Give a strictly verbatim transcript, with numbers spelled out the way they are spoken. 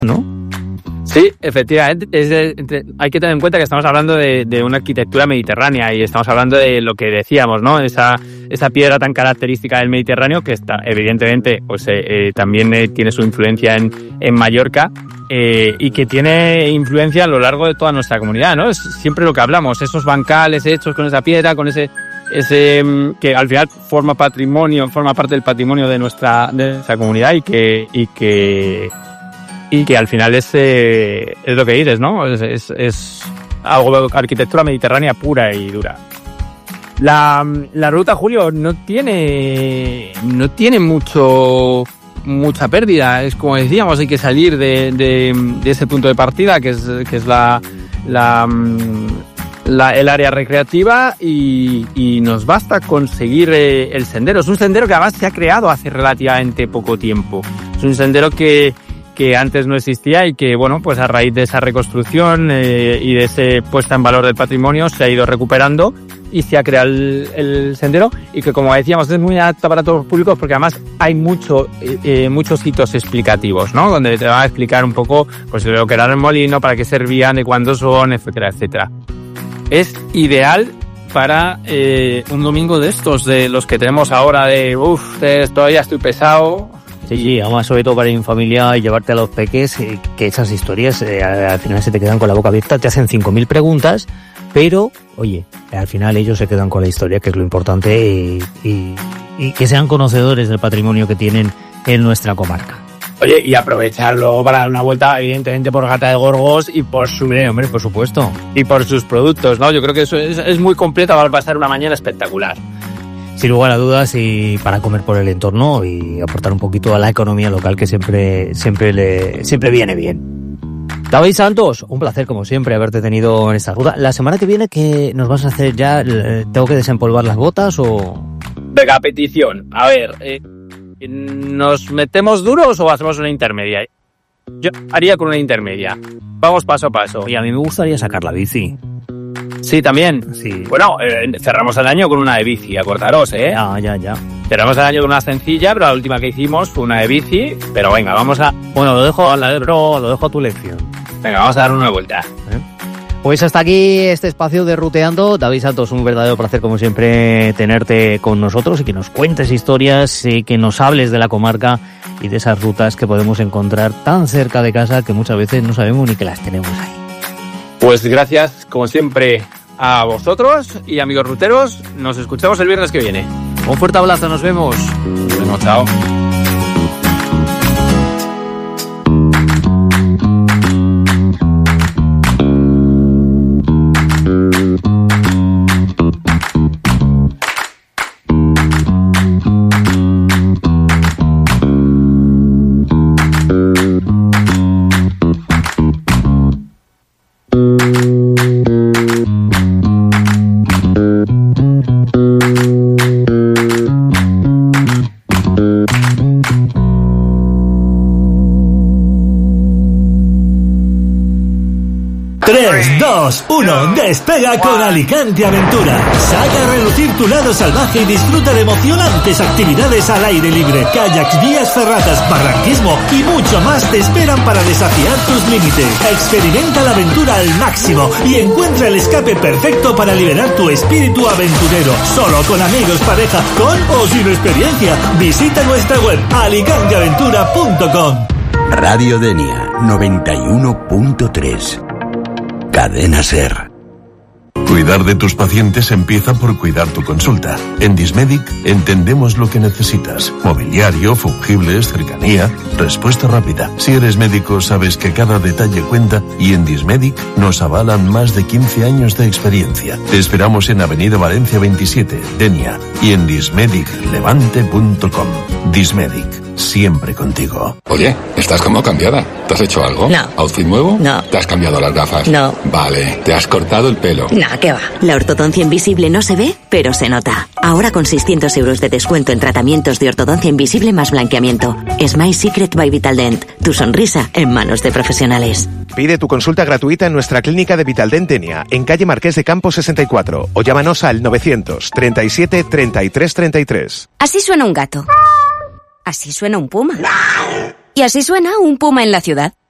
¿no? Sí, efectivamente. Es de, de, hay que tener en cuenta que estamos hablando de, de una arquitectura mediterránea y estamos hablando de lo que decíamos, ¿no? Esa, esa piedra tan característica del Mediterráneo que está, evidentemente, pues eh, eh, también eh, tiene su influencia en, en Mallorca eh, y que tiene influencia a lo largo de toda nuestra comunidad, ¿no? Es siempre lo que hablamos, esos bancales hechos con esa piedra, con ese, ese que al final forma patrimonio, forma parte del patrimonio de nuestra, de nuestra comunidad y que, y que Y que al final es, eh, es lo que dices, ¿no? Es, es, es algo arquitectura mediterránea pura y dura. La, la ruta, Julio, no tiene, no tiene mucho, mucha pérdida. Es como decíamos, hay que salir de, de, de ese punto de partida, que es, que es la, la, la, el área recreativa y, y nos basta conseguir eh, el sendero. Es un sendero que además se ha creado hace relativamente poco tiempo. Es un sendero que que antes no existía y que, bueno, pues a raíz de esa reconstrucción eh, y de ese puesta en valor del patrimonio se ha ido recuperando y se ha creado el, el sendero y que, como decíamos, es muy apto para todos los públicos porque además hay mucho, eh, muchos hitos explicativos, ¿no? Donde te van a explicar un poco, pues, lo que era el molino, para qué servían, de cuándo son, etcétera, etcétera. Es ideal para eh, un domingo de estos, de los que tenemos ahora de, uff, todavía estoy pesado. Sí, sí, además sobre todo para ir en familia y llevarte a los peques, eh, que esas historias eh, al final se te quedan con la boca abierta, te hacen cinco mil preguntas, pero, oye, al final ellos se quedan con la historia, que es lo importante, y, y, y que sean conocedores del patrimonio que tienen en nuestra comarca. Oye, y aprovecharlo para dar una vuelta, evidentemente, por Gata de Gorgos y por su... Hombre, hombre, por supuesto. Y por sus productos, ¿no? Yo creo que eso es, es muy completo, va a pasar una mañana espectacular. Sin lugar a dudas, y para comer por el entorno y aportar un poquito a la economía local, que siempre siempre le siempre viene bien. David Santos, un placer como siempre haberte tenido en esta ruta. La semana que viene, ¿qué nos vas a hacer ya? ¿Tengo que desempolvar las botas o...? Venga, petición. A ver, eh, ¿nos metemos duros o hacemos una intermedia? Yo haría con una intermedia. Vamos paso a paso. Y a mí me gustaría sacar la bici. Sí, también. Sí. Bueno, eh, cerramos el año con una de bici, acordaros, ¿eh? Ya, ya, ya. Cerramos el año con una sencilla, pero la última que hicimos fue una de bici. Pero venga, vamos a... Bueno, lo dejo, lo, lo dejo a tu lección. Venga, vamos a dar una vuelta. ¿Eh? Pues hasta aquí este espacio de Ruteando. David Santos, un verdadero placer como siempre tenerte con nosotros y que nos cuentes historias y que nos hables de la comarca y de esas rutas que podemos encontrar tan cerca de casa que muchas veces no sabemos ni que las tenemos ahí. Pues gracias, como siempre, a vosotros y amigos ruteros. Nos escuchamos el viernes que viene. Un fuerte abrazo, nos vemos. Nos vemos, chao. tres, dos, uno, despega con Alicante Aventura. Saca a relucir tu lado salvaje y disfruta de emocionantes actividades al aire libre. Kayaks, vías ferratas, barranquismo y mucho más te esperan para desafiar tus límites. Experimenta la aventura al máximo y encuentra el escape perfecto para liberar tu espíritu aventurero. Solo con amigos, pareja, con o sin experiencia. Visita nuestra web alicante aventura punto com. Radio Denia noventa y uno punto tres. Cadena Ser. Cuidar de tus pacientes empieza por cuidar tu consulta. En Dismedic entendemos lo que necesitas. Mobiliario, fungibles, cercanía, respuesta rápida. Si eres médico sabes que cada detalle cuenta y en Dismedic nos avalan más de quince años de experiencia. Te esperamos en Avenida Valencia veintisiete, Denia, y en dismedic levante punto com. Dismedic, siempre contigo. Oye, estás como cambiada. ¿Te has hecho algo? No. ¿Outfit nuevo? No. ¿Te has cambiado las gafas? No. Vale. ¿Te has cortado el pelo? No, ¿qué va? La ortodoncia invisible no se ve, pero se nota. Ahora con seiscientos euros de descuento en tratamientos de ortodoncia invisible más blanqueamiento. Smile Secret by Vitaldent. Tu sonrisa en manos de profesionales. Pide tu consulta gratuita en nuestra clínica de Vitaldent Denia, en calle Marqués de Campos sesenta y cuatro, o llámanos al novecientos treinta y siete treinta y tres treinta y tres. Así suena un gato. Así suena un puma. Y así suena un puma en la ciudad.